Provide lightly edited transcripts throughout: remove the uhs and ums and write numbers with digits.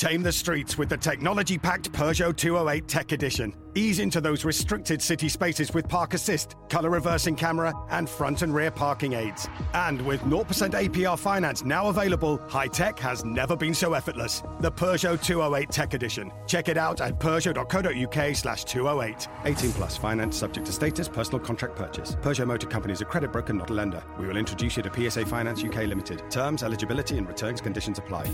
Tame the streets with the technology-packed Peugeot 208 Tech Edition. Ease into those restricted city spaces with park assist, color reversing camera, and front and rear parking aids. And with 0% APR finance now available, high tech has never been so effortless. The Peugeot 208 Tech Edition. Check it out at peugeot.co.uk/208. 18 plus. Finance subject to status. Personal contract purchase. Peugeot Motor Company is a credit broker, not a lender. We will introduce you to PSA Finance UK Limited. Terms, eligibility, and returns conditions apply.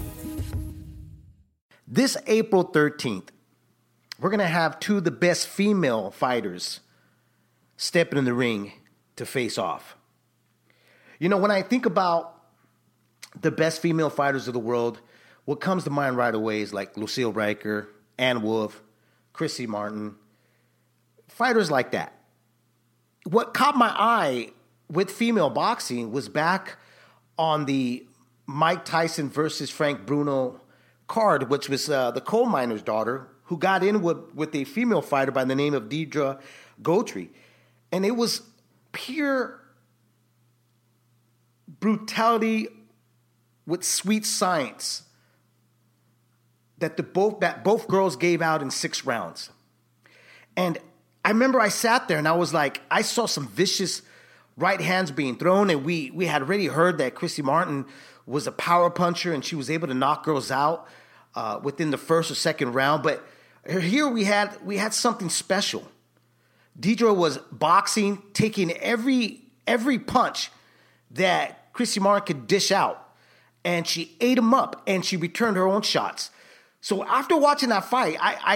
This April 13th, we're going to have two of the best female fighters stepping in the ring to face off. You know, when I think about the best female fighters of the world, what comes to mind right away is like Lucille Riker, Ann Wolfe, Chrissy Martin, fighters like that. What caught my eye with female boxing was back on the Mike Tyson versus Frank Bruno card, which was the coal miner's daughter, who got in with a female fighter by the name of Deidre Gotri. And it was pure brutality with sweet science that both girls gave out in 6 rounds. And I remember I sat there and I was like, I saw some vicious right hands being thrown, and we had already heard that Chrissy Martin was a power puncher and she was able to knock girls out within the first or second round. But here we had something special. Deidre was boxing, taking every punch that Chrissy Martin could dish out, and she ate them up, and she returned her own shots. So after watching that fight,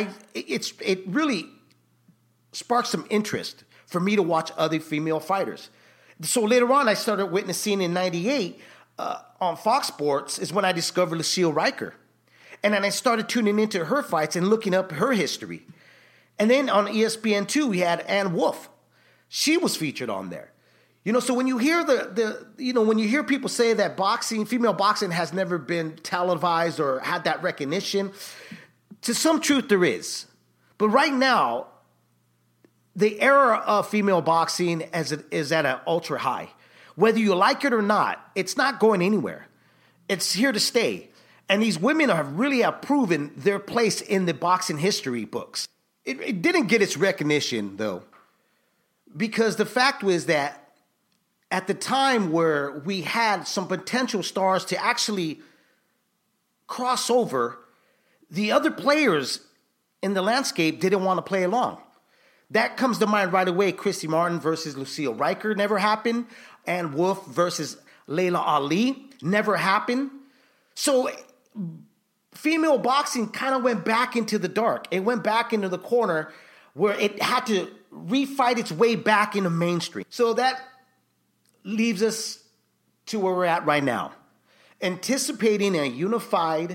it really sparked some interest for me to watch other female fighters. So later on, I started witnessing in '98 on Fox Sports is when I discovered Lucille Riker. And then I started tuning into her fights and looking up her history. And then on ESPN2, we had Ann Wolfe. She was featured on there. You know, so when you hear when you hear people say that female boxing has never been televised or had that recognition, to some truth there is. But right now, the era of female boxing is at an ultra high. Whether you like it or not, it's not going anywhere. It's here to stay. And these women have proven their place in the boxing history books. It didn't get its recognition, though, because the fact was that at the time where we had some potential stars to actually cross over, the other players in the landscape didn't want to play along. That comes to mind right away. Chrissy Martin versus Lucille Riker never happened. Ann Wolfe versus Layla Ali never happened. So female boxing kind of went back into the dark. It went back into the corner where it had to refight its way back into mainstream. So that leaves us to where we're at right now, anticipating a unified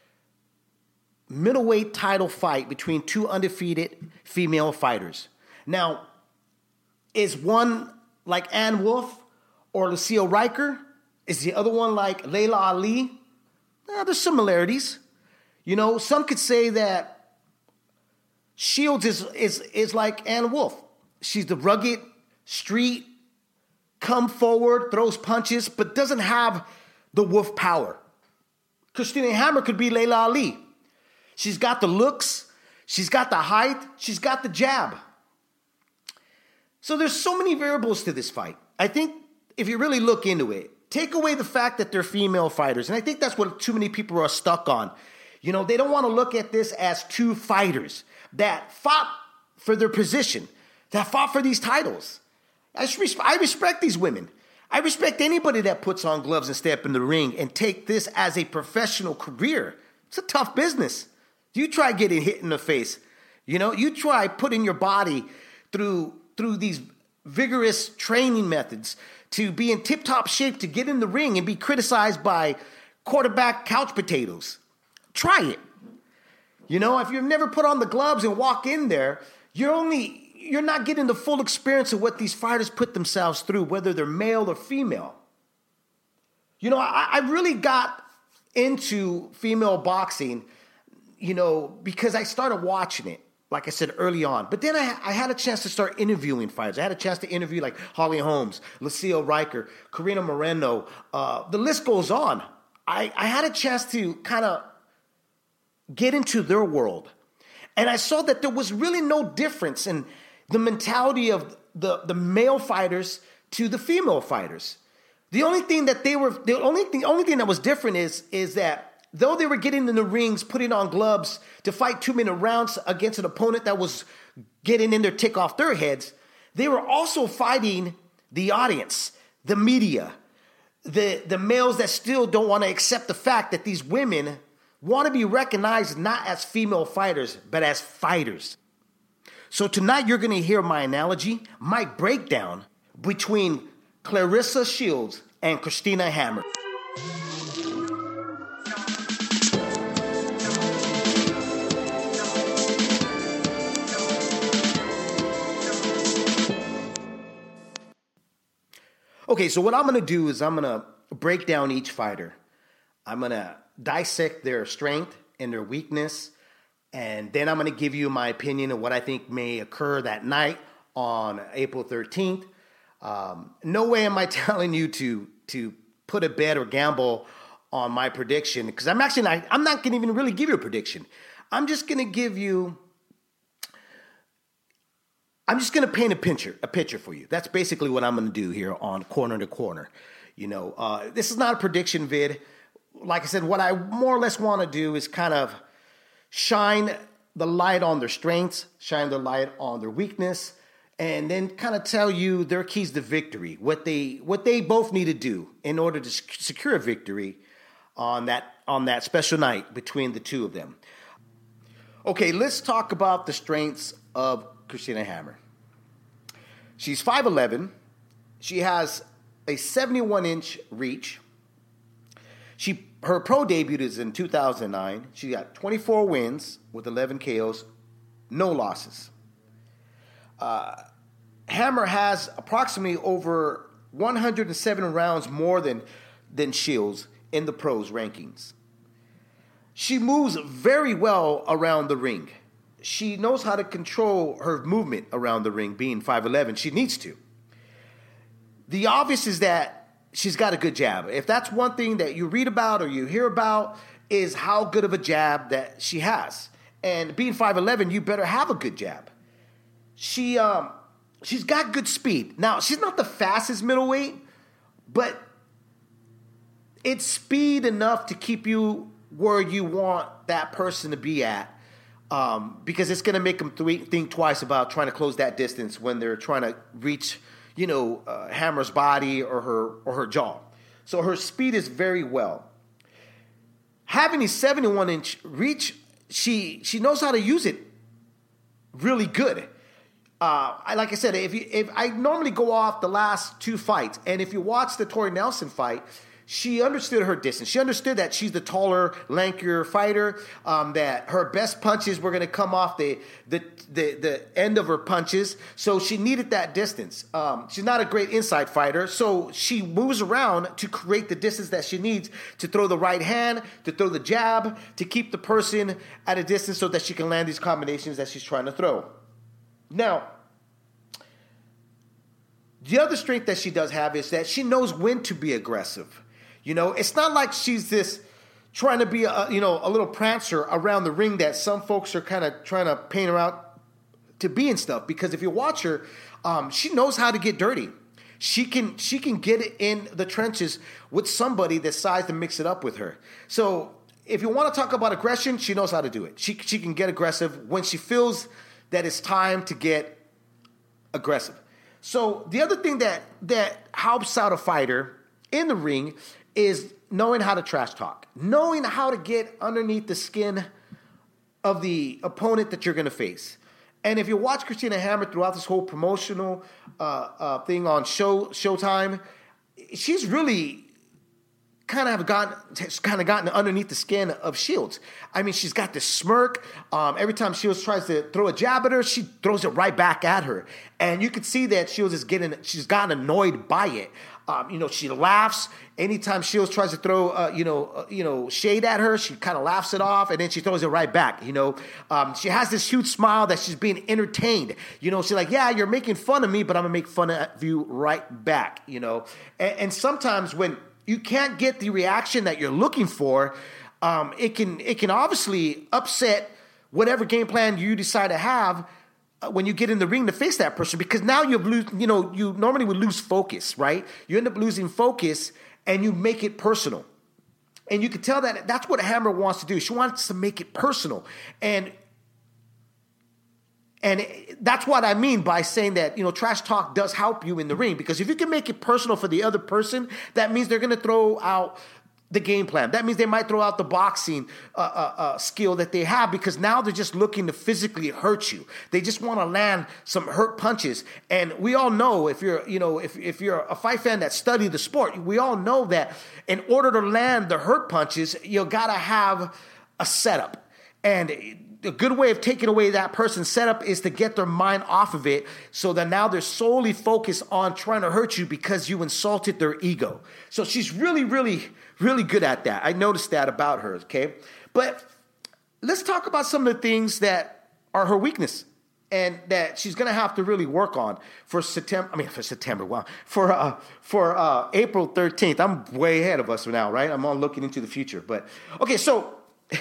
middleweight title fight between two undefeated female fighters. Now, is one like Ann Wolfe or Lucille Riker? Is the other one like Layla Ali? There's similarities. You know, some could say that Shields is like Ann Wolfe. She's the rugged, street, come forward, throws punches, but doesn't have the Wolf power. Christina Hammer could be Layla Ali. She's got the looks, she's got the height, she's got the jab. So there's so many variables to this fight. I think if you really look into it, take away the fact that they're female fighters, and I think that's what too many people are stuck on. You know, they don't want to look at this as two fighters that fought for their position, that fought for these titles. I respect these women. I respect anybody that puts on gloves and step in the ring and take this as a professional career. It's a tough business. You try getting hit in the face. You know, you try putting your body through these vigorous training methods to be in tip-top shape to get in the ring and be criticized by quarterback couch potatoes. Try it. You know, if you've never put on the gloves and walk in there, you're not getting the full experience of what these fighters put themselves through, whether they're male or female. You know, I really got into female boxing, you know, because I started watching it, like I said early on. But then I had a chance to start interviewing fighters. I had a chance to interview like Holly Holmes, Lucille Riker, Karina Moreno. The list goes on. I had a chance to kind of get into their world. And I saw that there was really no difference in the mentality of the male fighters to the female fighters. The only thing that was different is that though they were getting in the rings, putting on gloves to fight 2-minute rounds against an opponent that was getting in there, tick off their heads, they were also fighting the audience, the media, the males that still don't want to accept the fact that these women want to be recognized not as female fighters, but as fighters. So tonight you're going to hear my analogy, my breakdown between Claressa Shields and Christina Hammer. Okay, so what I'm going to do is I'm going to break down each fighter. I'm going to dissect their strength and their weakness, and then I'm going to give you my opinion of what I think may occur that night on April 13th. No way am I telling you to put a bet or gamble on my prediction, because I'm not going to even really give you a prediction. I'm just going to paint a picture for you. That's basically what I'm going to do here on Corner to Corner. This is not a prediction vid. Like I said, what I more or less want to do is kind of shine the light on their strengths, shine the light on their weakness, and then kind of tell you their keys to victory, what they both need to do in order to secure a victory on that special night between the two of them. Okay, let's talk about the strengths of Christina Hammer. She's 5'11". She has a 71-inch reach. Her pro debut is in 2009. She got 24 wins with 11 KOs, no losses. Hammer has approximately over 107 rounds more than Shields in the pros rankings. She moves very well around the ring. She knows how to control her movement around the ring, being 5'11". She needs to. The obvious is that she's got a good jab. If that's one thing that you read about or you hear about, is how good of a jab that she has. And being 5'11", you better have a good jab. She's got good speed. Now, she's not the fastest middleweight, but it's speed enough to keep you where you want that person to be at. Because it's going to make them think twice about trying to close that distance when they're trying to reach, Hammer's body or her jaw. So her speed is very well. Having a 71-inch reach, she knows how to use it really good. Like I said, if I normally go off the last two fights, and if you watch the Tori Nelson fight, she understood her distance. She understood that she's the taller, lankier fighter, that her best punches were going to come off the end of her punches. So she needed that distance. She's not a great inside fighter, so she moves around to create the distance that she needs to throw the right hand, to throw the jab, to keep the person at a distance so that she can land these combinations that she's trying to throw. Now, the other strength that she does have is that she knows when to be aggressive. It's not like she's this trying to be a little prancer around the ring that some folks are kind of trying to paint her out to be and stuff. Because if you watch her, she knows how to get dirty. She can get in the trenches with somebody that decides to mix it up with her. So if you want to talk about aggression, she knows how to do it. She can get aggressive when she feels that it's time to get aggressive. So the other thing that helps out a fighter in the ring is knowing how to trash talk, knowing how to get underneath the skin of the opponent that you're going to face. And if you watch Christina Hammer throughout this whole promotional thing on Showtime, she's really kind of gotten underneath the skin of Shields. I mean, she's got this smirk. Every time Shields tries to throw a jab at her, she throws it right back at her. And you can see that she's gotten annoyed by it. She laughs anytime Shields tries to throw, shade at her. She kind of laughs it off, and then she throws it right back. She has this huge smile that she's being entertained. She's like, yeah, you're making fun of me, but I'm gonna make fun of you right back. And sometimes when you can't get the reaction that you're looking for, It can obviously upset whatever game plan you decide to have when you get in the ring to face that person, because now you normally would lose focus, right? You end up losing focus and you make it personal. And you can tell that that's what Hammer wants to do. She wants to make it personal. And that's what I mean by saying that, trash talk does help you in the ring, because if you can make it personal for the other person, that means they're going to throw out the game plan. That means they might throw out the boxing skill that they have, because now they're just looking to physically hurt you. They just want to land some hurt punches. And we all know, if you're a fight fan that studied the sport, we all know that in order to land the hurt punches, you got to have a setup. And a good way of taking away that person's setup is to get their mind off of it, so that now they're solely focused on trying to hurt you because you insulted their ego. So she's really, really, really good at that. I noticed that about her, okay? But let's talk about some of the things that are her weakness and that she's going to have to really work on for April 13th. I'm way ahead of us now, right? I'm all looking into the future. But, okay, so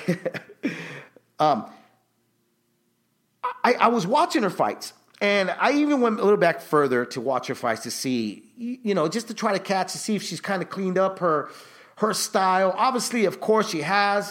I was watching her fights, and I even went a little back further to watch her fights to see, just to try to catch, to see if she's kind of cleaned up her style. Obviously, of course, she has.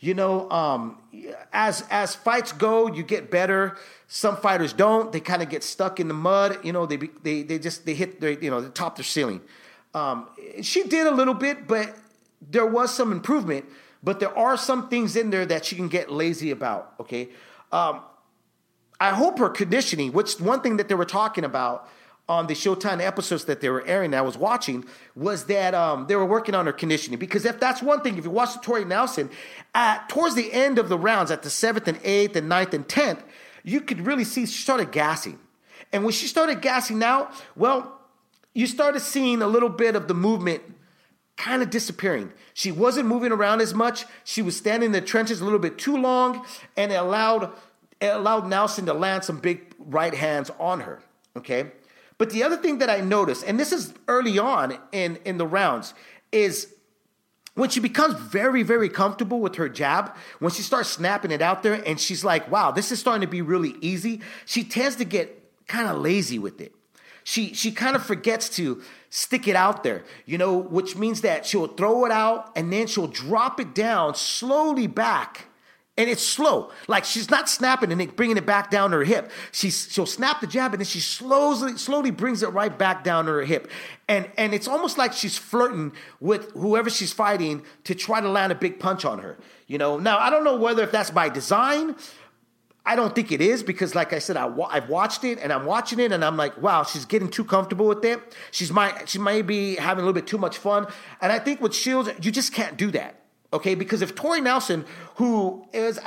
As fights go, you get better. Some fighters don't. They kind of get stuck in the mud. They hit their, the top of their ceiling. She did a little bit, but there was some improvement. But there are some things in there that she can get lazy about. Okay. I hope her conditioning, which one thing that they were talking about on the Showtime episodes that they were airing that I was watching, was that they were working on her conditioning. Because if that's one thing, if you watch the Tori Nelson, towards the end of the rounds, at the 7th and 8th and 9th and 10th, you could really see she started gassing. And when she started gassing out, well, you started seeing a little bit of the movement kind of disappearing. She wasn't moving around as much. She was standing in the trenches a little bit too long, and it allowed Nelson to land some big right hands on her, okay? But the other thing that I noticed, and this is early on in the rounds, is when she becomes very, very comfortable with her jab, when she starts snapping it out there and she's like, wow, this is starting to be really easy, she tends to get kind of lazy with it. She kind of forgets to stick it out there, which means that she'll throw it out and then she'll drop it down slowly back. And it's slow. Like, she's not snapping and then bringing it back down to her hip. She'll snap the jab and then she slowly brings it right back down to her hip. And it's almost like she's flirting with whoever she's fighting to try to land a big punch on her. Now, I don't know whether if that's by design. I don't think it is, because like I said, I've watched it and I'm watching it and I'm like, wow, she's getting too comfortable with it. She might be having a little bit too much fun. And I think with Shields, you just can't do that. Okay, because if Tori Nelson, who is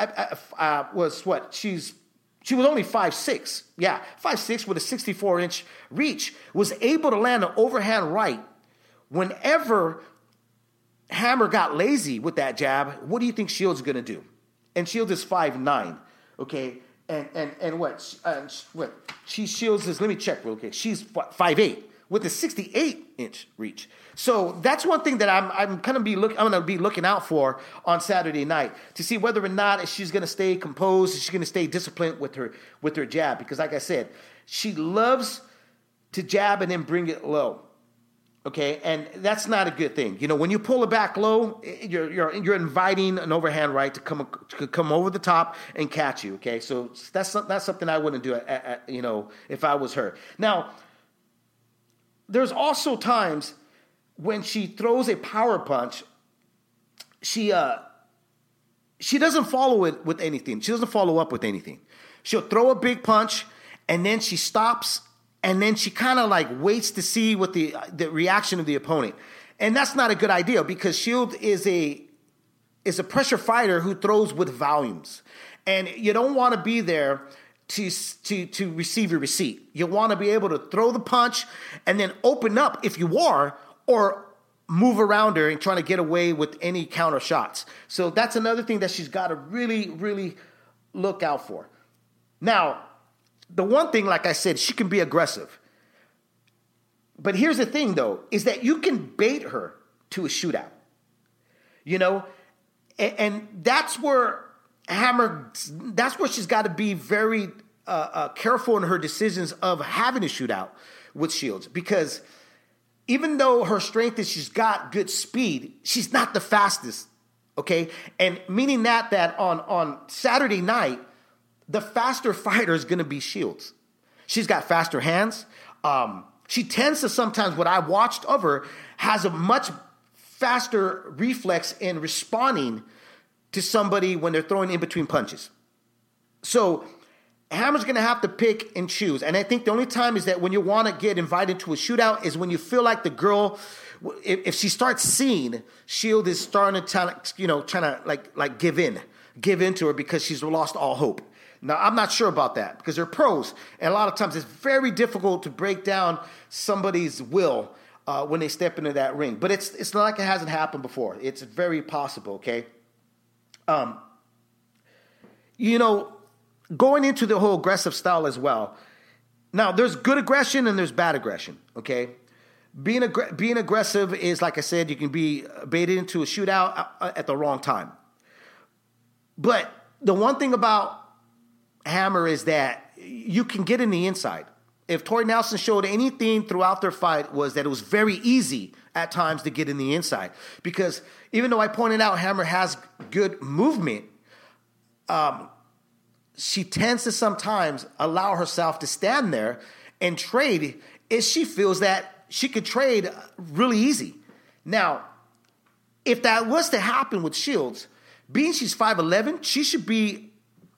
she was only 5'6", 5'6" with a 64-inch reach, was able to land an overhand right. Whenever Hammer got lazy with that jab, what do you think Shields is going to do? And Shields is 5'9", okay, and what Shields is? Let me check real quick. She's 5'8" with a 68-inch reach. So that's one thing that I'm going to be looking out for on Saturday night, to see whether or not she's going to stay composed, she's going to stay disciplined with her jab, because like I said, she loves to jab and then bring it low. Okay, and that's not a good thing. When you pull it back low, you're inviting an overhand right to come over the top and catch you. Okay, so that's something I wouldn't do. If I was her. Now, there's also times when she throws a power punch, she doesn't follow it with anything. She doesn't follow up with anything. She'll throw a big punch, and then she stops, and then she kind of like waits to see what the reaction of the opponent. And that's not a good idea, because Shield is a pressure fighter who throws with volumes. And you don't want to be there to receive your receipt. You want to be able to throw the punch and then open up if you are, or move around her and trying to get away with any counter shots. So that's another thing that she's got to really, really look out for. Now, the one thing, like I said, she can be aggressive. But here's the thing, though, is that you can bait her to a shootout. And that's where she's got to be very careful in her decisions of having a shootout with Shields, because even though her strength is she's got good speed, she's not the fastest, okay? And meaning that on Saturday night, the faster fighter is going to be Shields. She's got faster hands. She tends to sometimes, what I watched of her, has a much faster reflex in responding to somebody when they're throwing in between punches. So Hammer's going to have to pick and choose. And I think the only time is that when you want to get invited to a shootout is when you feel like the girl, if she starts seeing Shield is starting to trying to give in to her because she's lost all hope. Now, I'm not sure about that because they're pros. And a lot of times it's very difficult to break down somebody's will when they step into that ring. But it's not like it hasn't happened before. It's very possible, okay? Going into the whole aggressive style as well. Now, there's good aggression and there's bad aggression, okay? Being aggressive is, like I said, you can be baited into a shootout at the wrong time. But the one thing about Hammer is that you can get in the inside. If Tori Nelson showed anything throughout their fight was that it was very easy at times to get in the inside. Because even though I pointed out Hammer has good movement, she tends to sometimes allow herself to stand there and trade if she feels that she could trade really easy. Now, if that was to happen with Shields, being she's 5'11", she should be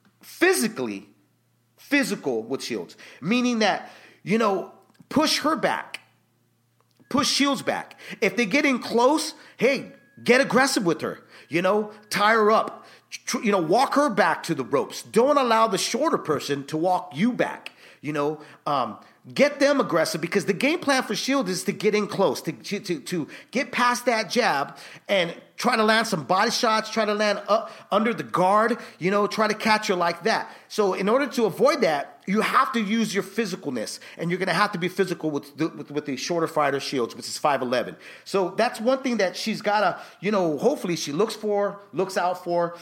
physical with Shields, meaning that, push her back, push Shields back. If they get in close, hey, get aggressive with her, tie her up, walk her back to the ropes. Don't allow the shorter person to walk you back, get them aggressive, because the game plan for Shields is to get in close, to get past that jab and try to land some body shots, try to land up under the guard, try to catch her like that. So in order to avoid that, you have to use your physicalness, and you're going to have to be physical with the shorter fighter Shields, which is 5'11". So that's one thing that she's got to, hopefully she looks out for,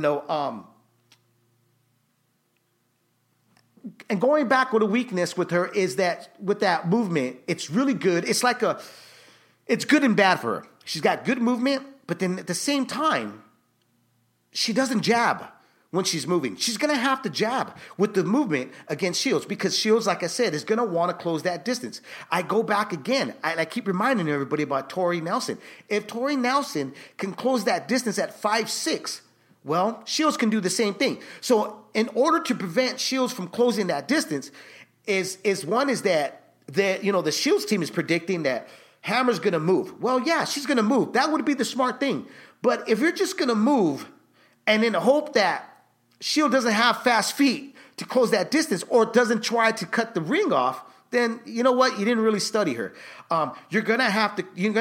and going back with a weakness with her is that with that movement, it's really good. It's it's good and bad for her. She's got good movement, but then at the same time, she doesn't jab when she's moving. She's going to have to jab with the movement against Shields, because Shields, like I said, is going to want to close that distance. I go back again, and I keep reminding everybody about Tori Nelson. If Tori Nelson can close that distance at 5'6", well, Shields can do the same thing. So in order to prevent Shields from closing that distance is that the Shields team is predicting that Hammer's going to move. Well, yeah, she's going to move. That would be the smart thing. But if you're just going to move and then hope that Shield doesn't have fast feet to close that distance or doesn't try to cut the ring off, then you know what? You didn't really study her. You're gonna have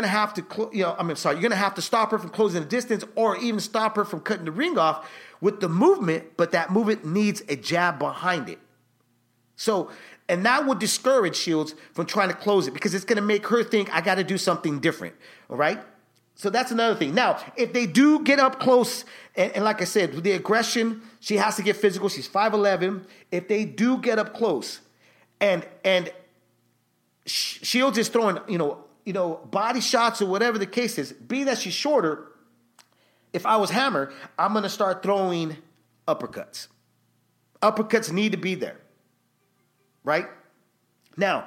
to stop her from closing the distance, or even stop her from cutting the ring off with the movement. But that movement needs a jab behind it. So, and that would discourage Shields from trying to close it, because it's gonna make her think I got to do something different. All right. So that's another thing. Now, if they do get up close, and like I said, with the aggression, she has to get physical. She's 5'11". If they do get up close, and Shields is throwing, body shots or whatever the case is, being that she's shorter, if I was Hammer, I'm going to start throwing uppercuts. Uppercuts need to be there, right? Now,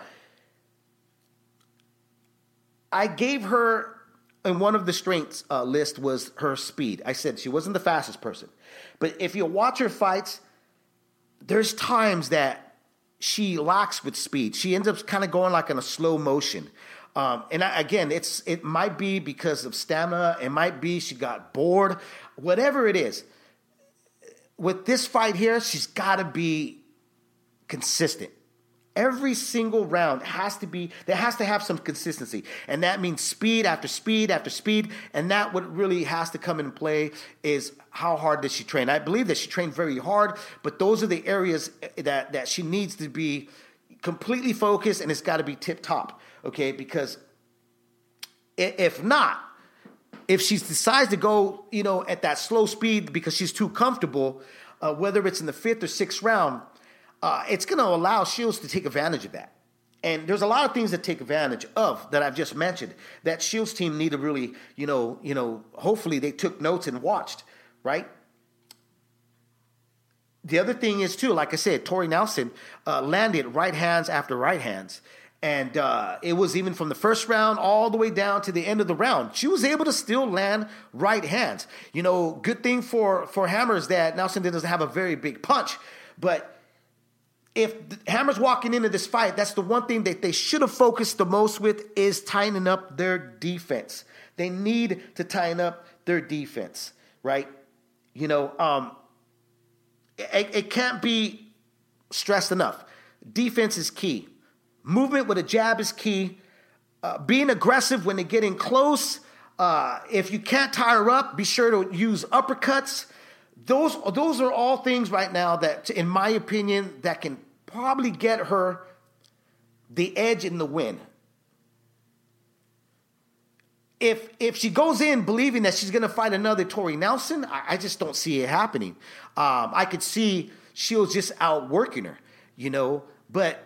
I gave her, and one of the strengths list was her speed. I said she wasn't the fastest person. But if you watch her fights, there's times that she lacks with speed. She ends up kind of going like in a slow motion. It might be because of stamina. It might be she got bored. Whatever it is. With this fight here, she's got to be consistent. Every single round has to have some consistency. And that means speed after speed after speed. And that what really has to come into play is how hard does she train. I believe that she trained very hard, but those are the areas that she needs to be completely focused, and it's got to be tip top, okay? Because if not, if she decides to go, at that slow speed because she's too comfortable, whether it's in the 5th or 6th round, it's going to allow Shields to take advantage of that. And there's a lot of things that take advantage of that I've just mentioned that Shields team need to really, hopefully they took notes and watched, right? The other thing is, too, like I said, Tori Nelson landed right hands after right hands. And it was even from the first round all the way down to the end of the round. She was able to still land right hands. Good thing for Hammer is that Nelson doesn't have a very big punch. But if Hammer's walking into this fight, that's the one thing that they should have focused the most with is tightening up their defense. They need to tighten up their defense, right? It can't be stressed enough. Defense is key. Movement with a jab is key. Being aggressive when they're getting close. If you can't tie her up, be sure to use uppercuts. Those are all things right now that, in my opinion, that can probably get her the edge in the win. If she goes in believing that she's going to fight another Tori Nelson, I just don't see it happening. I could see Shields just outworking her, but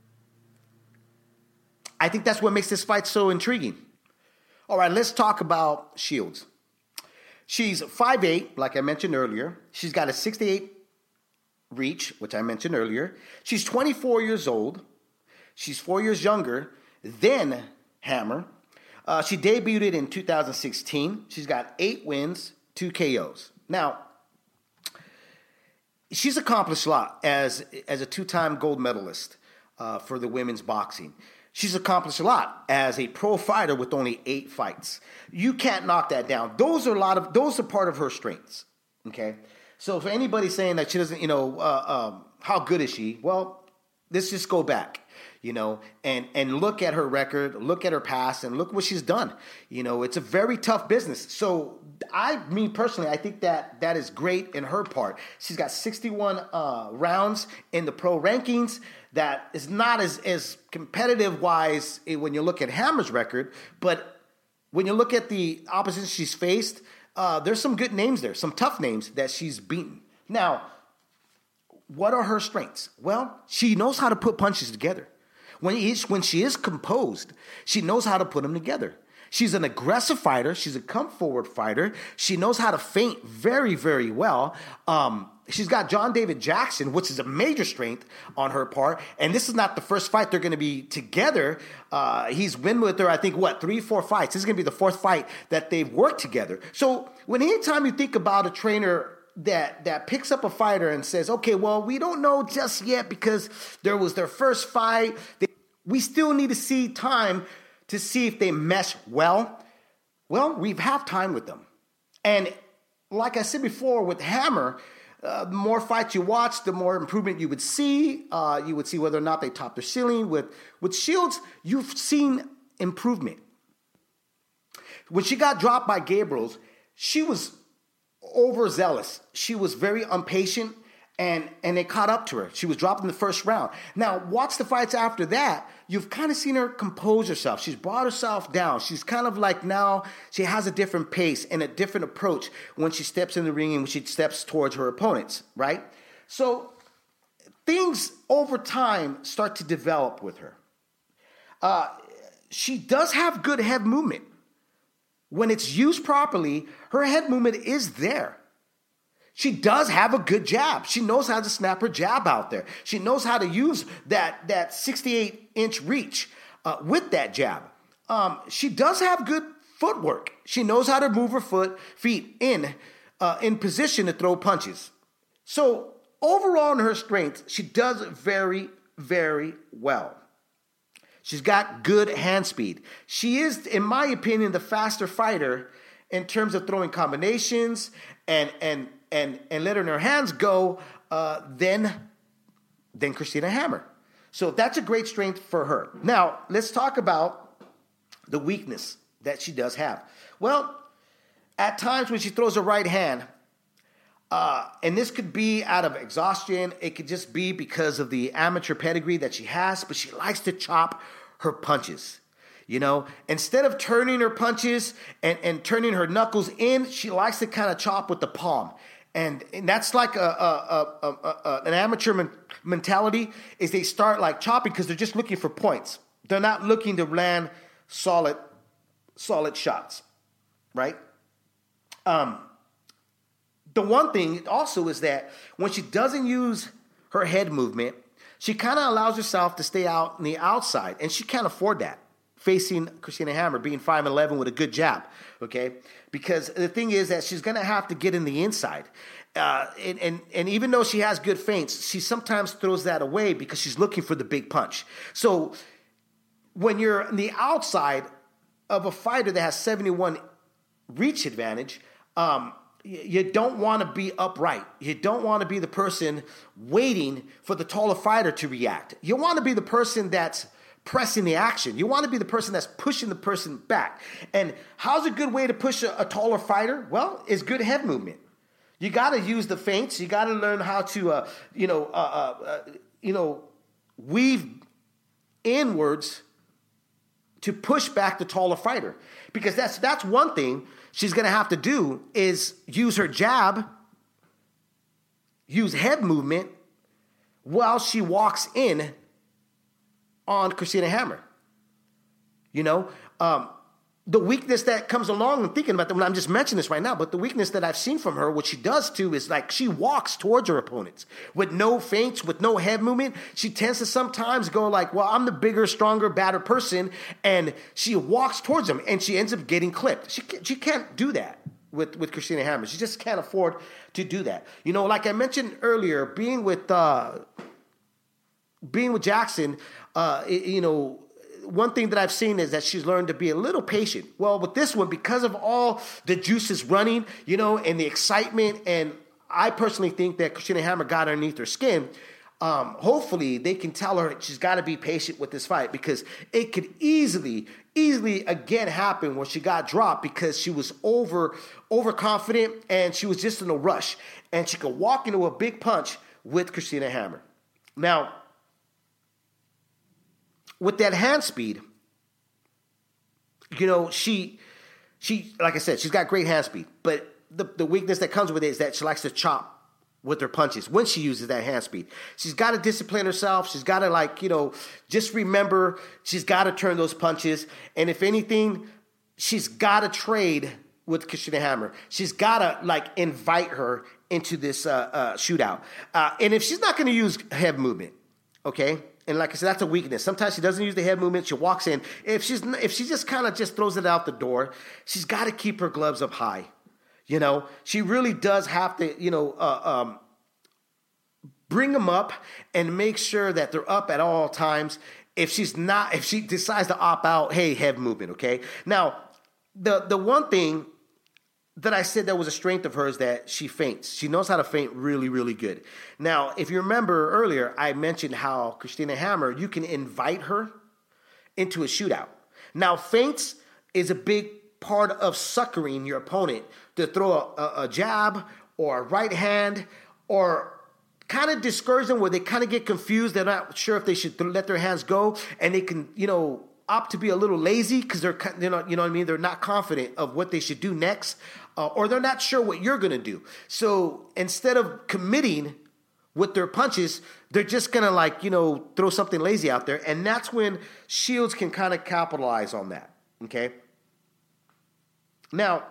I think that's what makes this fight so intriguing. All right, let's talk about Shields. She's 5'8", like I mentioned earlier. She's got a 68 reach, which I mentioned earlier. She's 24 years old. She's 4 years younger than Hammer. She debuted in 2016. She's got 8 wins, 2 KOs. Now, she's accomplished a lot as a 2-time gold medalist for the women's boxing. She's accomplished a lot as a pro fighter with only 8 fights. You can't knock that down. Those are part of her strengths. Okay, so for anybody saying that she doesn't, how good is she? Well, let's just go back, and look at her record, look at her past, and look what she's done. It's a very tough business. So me personally, I think that is great in her part. She's got 61 rounds in the pro rankings. That is not as competitive-wise when you look at Hammer's record, but when you look at the opposition she's faced, there's some good names there, some tough names that she's beaten. Now, what are her strengths? Well, she knows how to put punches together. When she is composed, she knows how to put them together. She's an aggressive fighter. She's a come-forward fighter. She knows how to feint very, very well. She's got John David Jackson, which is a major strength on her part. And this is not the first fight they're going to be together. He's been with her, I think, 3, 4 fights. This is going to be the 4th fight that they've worked together. So anytime you think about a trainer that picks up a fighter and says, okay, well, we don't know just yet because there was their first fight. We still need to see time to see if they mesh well. Well, we've had time with them. And like I said before, with Hammer, the more fights you watch, the more improvement you would see. You would see whether or not they top their ceiling. With Shields, you've seen improvement. When she got dropped by Gabriels, she was overzealous. She was very impatient, and it caught up to her. She was dropped in the first round. Now, watch the fights after that. You've kind of seen her compose herself. She's brought herself down. She's kind of like now she has a different pace and a different approach when she steps in the ring and when she steps towards her opponents, right? So things over time start to develop with her. She does have good head movement. When it's used properly, her head movement is there. She does have a good jab. She knows how to snap her jab out there. She knows how to use that 68-inch reach with that jab. She does have good footwork. She knows how to move her feet in position to throw punches. So overall in her strength, she does very, very well. She's got good hand speed. She is, in my opinion, the faster fighter in terms of throwing combinations and letting her hands go than Christina Hammer. So that's a great strength for her. Now, let's talk about the weakness that she does have. Well, at times when she throws her right hand, and this could be out of exhaustion, it could just be because of the amateur pedigree that she has, but she likes to chop her punches. You know, instead of turning her punches and turning her knuckles in, she likes to kind of chop with the palm. And that's like an amateur mentality, is they start like chopping because they're just looking for points. They're not looking to land solid shots, right? The one thing also is that when she doesn't use her head movement, she kind of allows herself to stay out on the outside, and she can't afford that, facing Christina Hammer, being 5'11" with a good jab, okay? Because the thing is that she's going to have to get in the inside. And even though she has good feints, she sometimes throws that away because she's looking for the big punch. So when you're on the outside of a fighter that has 71 reach advantage, you don't want to be upright. You don't want to be the person waiting for the taller fighter to react. You want to be the person that's pressing the action. You want to be the person that's pushing the person back. And how's a good way to push a taller fighter? Well, it's good head movement. You got to use the feints. You got to learn how to, weave inwards to push back the taller fighter. Because that's one thing she's going to have to do, is use her jab, use head movement while she walks in on Christina Hammer. You know, the weakness that comes along, I'm thinking about that when I'm just mentioning this right now, but the weakness that I've seen from her, what she does too, is like she walks towards her opponents with no feints, with no head movement. She tends to sometimes go like, well, I'm the bigger, stronger, badder person, and she walks towards them, and she ends up getting clipped. She can't do that with Christina Hammer. She just can't afford to do that. You know, like I mentioned earlier, being with Jackson, one thing that I've seen is that she's learned to be a little patient. Well, with this one, because of all the juices running, and the excitement, and I personally think that Christina Hammer got underneath her skin, hopefully they can tell her she's got to be patient with this fight, because it could easily again happen where she got dropped because she was overconfident and she was just in a rush, and she could walk into a big punch with Christina Hammer. Now, with that hand speed, she like I said, she's got great hand speed, but the weakness that comes with it is that she likes to chop with her punches when she uses that hand speed. She's got to discipline herself. She's got to just remember she's got to turn those punches. And if anything, she's got to trade with Christina Hammer. She's got to invite her into this shootout. And if she's not going to use head movement, okay? And like I said, that's a weakness. Sometimes she doesn't use the head movement. She walks in. If she just kind of just throws it out the door, she's got to keep her gloves up high. She really does have to, bring them up and make sure that they're up at all times. If she decides to opt out, hey, head movement, okay? Now, the one thing that I said that was a strength of hers, that she feints. She knows how to feint really, really good. Now, if you remember earlier, I mentioned how Christina Hammer, you can invite her into a shootout. Now, feints is a big part of suckering your opponent to throw a jab or a right hand, or kind of discourage them where they kind of get confused. They're not sure if they should let their hands go, and they can, opt to be a little lazy because they're, you know what I mean? They're not confident of what they should do next, or they're not sure what you're going to do. So instead of committing with their punches, they're just going to throw something lazy out there. And that's when Shields can kind of capitalize on that. Okay. Now,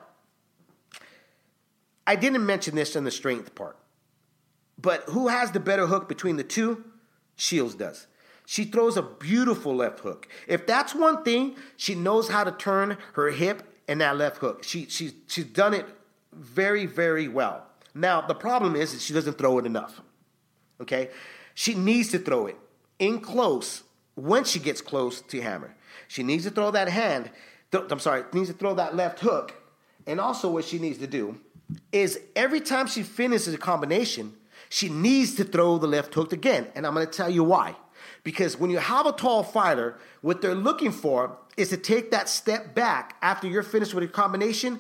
I didn't mention this in the strength part, but who has the better hook between the two? Shields does. She throws a beautiful left hook. If that's one thing, she knows how to turn her hip and that left hook. She's done it very, very well. Now, the problem is that she doesn't throw it enough. Okay? She needs to throw it in close when she gets close to Hammer. She needs to throw that needs to throw that left hook. And also what she needs to do is every time she finishes a combination, she needs to throw the left hook again. And I'm going to tell you why. Because when you have a tall fighter, what they're looking for is to take that step back after you're finished with your combination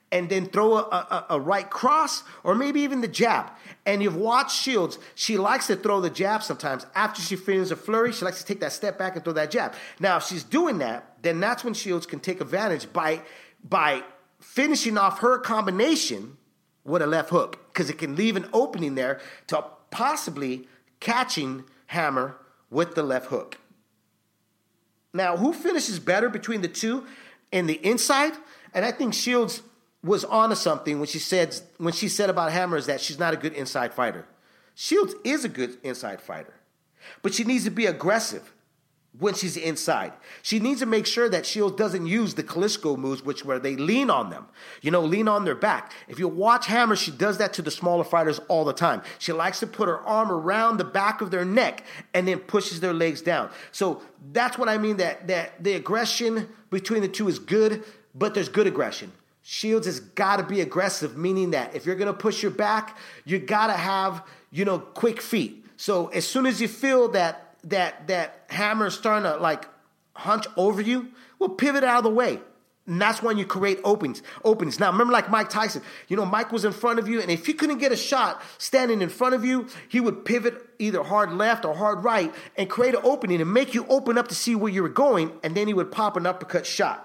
and then throw a right cross or maybe even the jab. And you've watched Shields. She likes to throw the jab sometimes. After she finishes a flurry, she likes to take that step back and throw that jab. Now, if she's doing that, then that's when Shields can take advantage by finishing off her combination with a left hook, because it can leave an opening there to possibly catching Hammer with the left hook. Now, who finishes better between the two in the inside? And I think Shields was onto something when she said about Hammer is that she's not a good inside fighter. Shields is a good inside fighter, but she needs to be aggressive when she's inside. She needs to make sure that Shields doesn't use the Klitschko moves, where they lean on them, lean on their back. If you watch Hammer, she does that to the smaller fighters all the time. She likes to put her arm around the back of their neck and then pushes their legs down. So that's what I mean, that the aggression between the two is good, but there's good aggression. Shields has got to be aggressive, meaning that if you're going to push your back, you got to have, quick feet. So as soon as you feel that Hammer is starting to like hunch over you, well, pivot out of the way. And that's when you create openings. Now, remember like Mike Tyson, Mike was in front of you, and if he couldn't get a shot standing in front of you, he would pivot either hard left or hard right and create an opening and make you open up to see where you were going, and then he would pop an uppercut shot.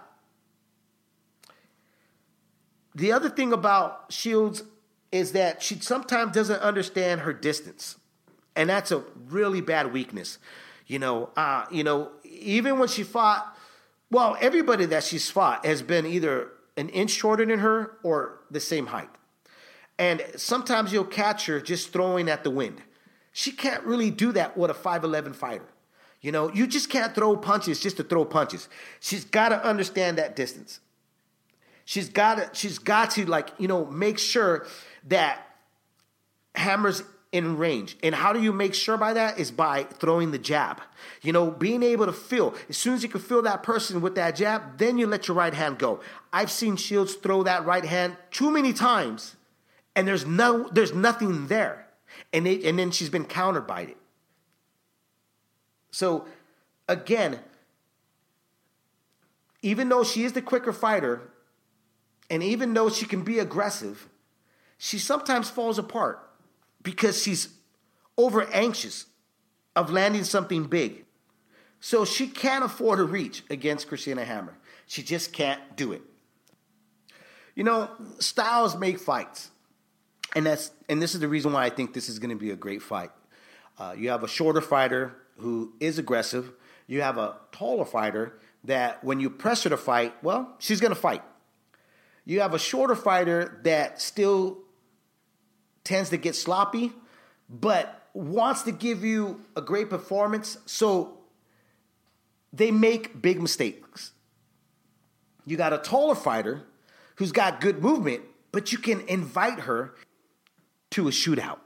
The other thing about Shields is that she sometimes doesn't understand her distance. And that's a really bad weakness. Even when she fought, well, everybody that she's fought has been either an inch shorter than her or the same height. And sometimes you'll catch her just throwing at the wind. She can't really do that with a 5'11" fighter. You just can't throw punches just to throw punches. She's got to understand that distance. She's got to make sure that Hammer's in range. And how do you make sure by that? Is by throwing the jab. Being able to feel. As soon as you can feel that person with that jab, then you let your right hand go. I've seen Shields throw that right hand too many times, and there's nothing there. And then she's been countered by it. So, again, even though she is the quicker fighter, and even though she can be aggressive, she sometimes falls apart because she's over anxious of landing something big. So she can't afford a reach against Christina Hammer. She just can't do it. Styles make fights. And this is the reason why I think this is going to be a great fight. You have a shorter fighter who is aggressive. You have a taller fighter that when you press her to fight, well, she's going to fight. You have a shorter fighter that still tends to get sloppy, but wants to give you a great performance, so they make big mistakes. You got a taller fighter who's got good movement, but you can invite her to a shootout.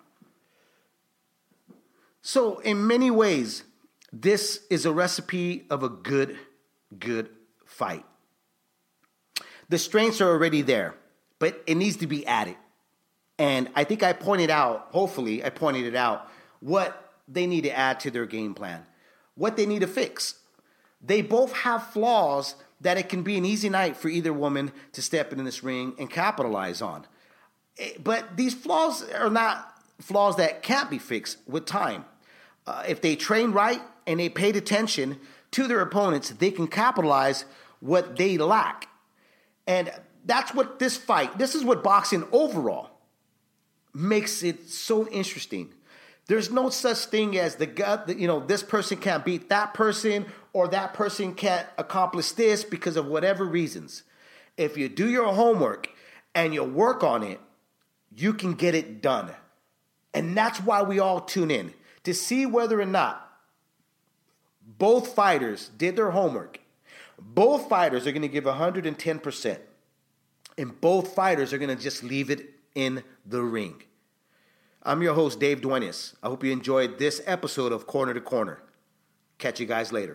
So in many ways, this is a recipe of a good fight. The strengths are already there, but it needs to be added. And I think hopefully I pointed it out, what they need to add to their game plan, what they need to fix. They both have flaws that it can be an easy night for either woman to step into this ring and capitalize on. But these flaws are not flaws that can't be fixed with time. If they train right and they paid attention to their opponents, they can capitalize what they lack. And that's what this is what boxing overall makes it so interesting. There's no such thing as this person can't beat that person or that person can't accomplish this because of whatever reasons. If you do your homework and you work on it, you can get it done. And that's why we all tune in, to see whether or not both fighters did their homework. Both fighters are going to give 110%. And both fighters are going to just leave it in the ring. I'm your host, Dave Duenas. I hope you enjoyed this episode of Corner to Corner. Catch you guys later.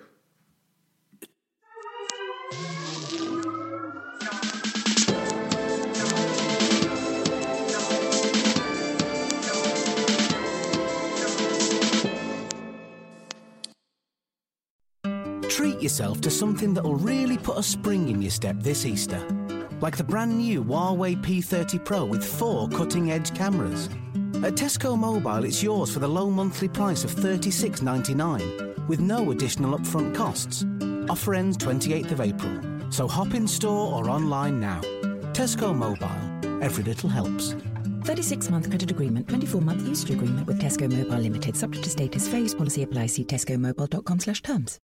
Treat yourself to something that'll really put a spring in your step this Easter. like the brand new Huawei P30 Pro with 4 cutting-edge cameras. At Tesco Mobile, it's yours for the low monthly price of $36.99 with no additional upfront costs. Offer ends 28th of April, so hop in store or online now. Tesco Mobile. Every little helps. 36-month credit agreement, 24-month usage agreement with Tesco Mobile Limited. Subject to status. Phase policy applies. See tescomobile.com/terms.